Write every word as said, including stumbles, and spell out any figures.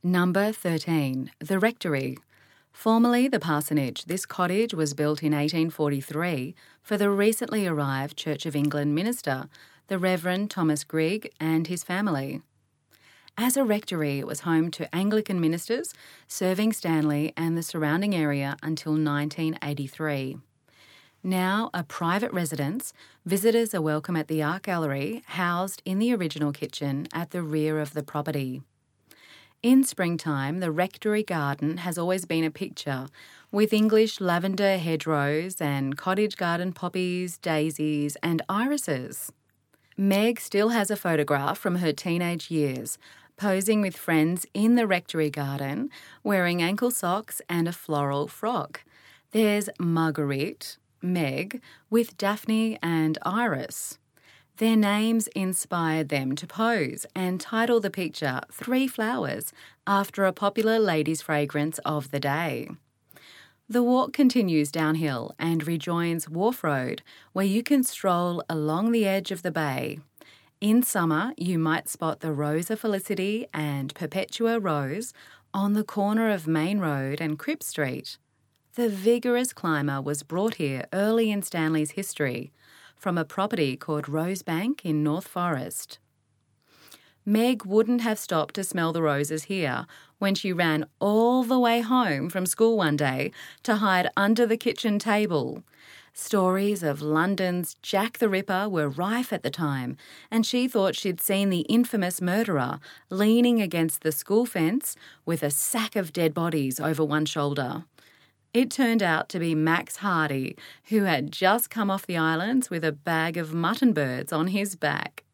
Number thirteen. The Rectory. Formerly the parsonage, this cottage was built in eighteen forty-three for the recently arrived Church of England minister, the Reverend Thomas Grigg, and his family. As a rectory, it was home to Anglican ministers serving Stanley and the surrounding area until nineteen eighty-three. Now a private residence, visitors are welcome at the art gallery housed in the original kitchen at the rear of the property. In springtime, the rectory garden has always been a picture, with English lavender hedgerows and cottage garden poppies, daisies and irises. Meg still has a photograph from her teenage years, posing with friends in the rectory garden, wearing ankle socks and a floral frock. There's Marguerite, Meg, with Daphne and Iris. Their names inspired them to pose and title the picture Three Flowers, after a popular ladies' fragrance of the day. The walk continues downhill and rejoins Wharf Road, where you can stroll along the edge of the bay. In summer, you might spot the Rosa Felicity and Perpetua Rose on the corner of Main Road and Cripps Street. The vigorous climber was brought here early in Stanley's history, from a property called Rosebank in North Forest. Meg wouldn't have stopped to smell the roses here when she ran all the way home from school one day to hide under the kitchen table. Stories of London's Jack the Ripper were rife at the time, and she thought she'd seen the infamous murderer leaning against the school fence with a sack of dead bodies over one shoulder. It turned out to be Max Hardy, who had just come off the islands with a bag of mutton birds on his back.